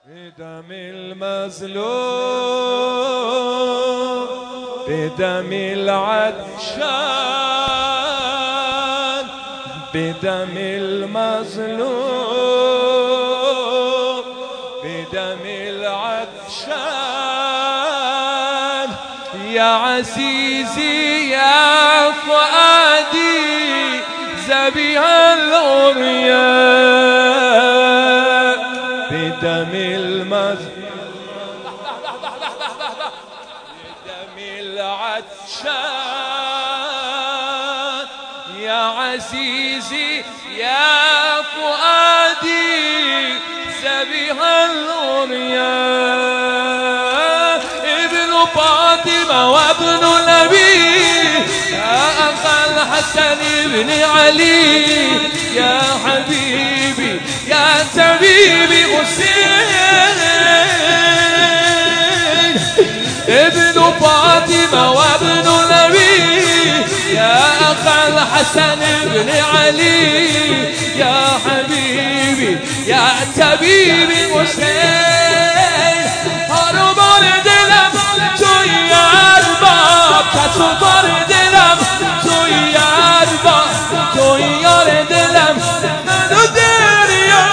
بدم المظلوم بدم العطشان بدم المظلوم بدم العطشان يا عزيزي يا فؤادي ذبيح العريان بدم بدم العطشان يا عزيزي يا فؤادي ذبيح العريان ابن فاطمة وابن نبي يا أخا الحسن بن علي يا حبيبي يا طبيبي حسين ابن فاطمة وابن نبي يا أخا الحسن بن علي يا حبيبي يا طبيبي حسين هربان دلم توی ارباب کسو بار دلم توی ارباب توی یار دلم منو دریا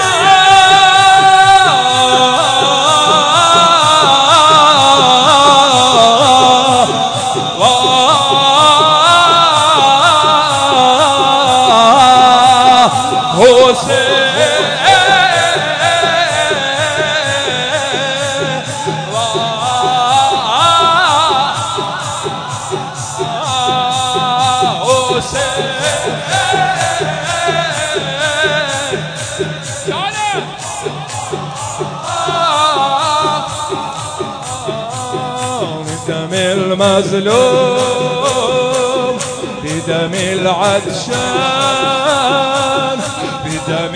بدم المظلوم بدم العطشان بدم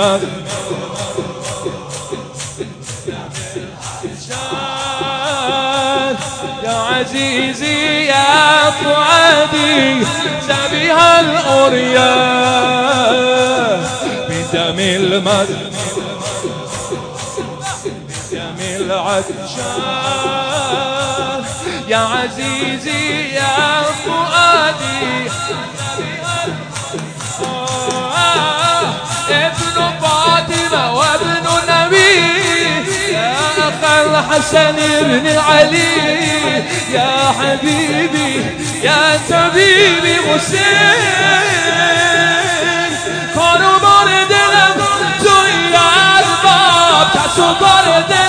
العطشان يا عزيزي يا فؤادي ذبيح العريان بدم بدم العطشان يا عزيزي يا فؤادي ابن فاطمة وابن نبي يا أخا الحسن بن علي يا حبيبي يا طبيبي حسين قربان دلم توی ارباب کسو بار دلم